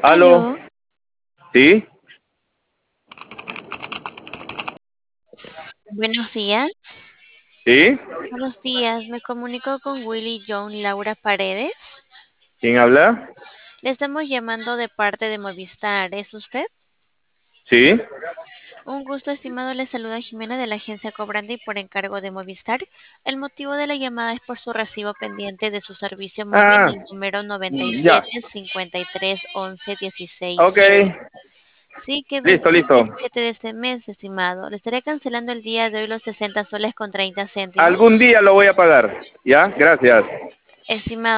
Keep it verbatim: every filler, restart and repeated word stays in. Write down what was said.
Aló, Aló, ¿sí? buenos días. ¿Sí? Buenos días, me comunico con Willy John Laura Paredes. ¿Quién habla? Le estamos llamando de parte de Movistar. ¿Es usted? ¿Sí? Un gusto, estimado. Le saluda Jimena de la agencia Cobrandi por encargo de Movistar. El motivo de la llamada es por su recibo pendiente de su servicio móvil Ah, del número ya. noventa y siete cincuenta y tres once dieciséis Ok, cero. Sí, que vence listo, el listo. diecisiete de este mes, estimado. Le estaré cancelando el día de hoy los sesenta soles con treinta céntimos. Algún día lo voy a pagar. ¿Ya? Gracias. Estimado.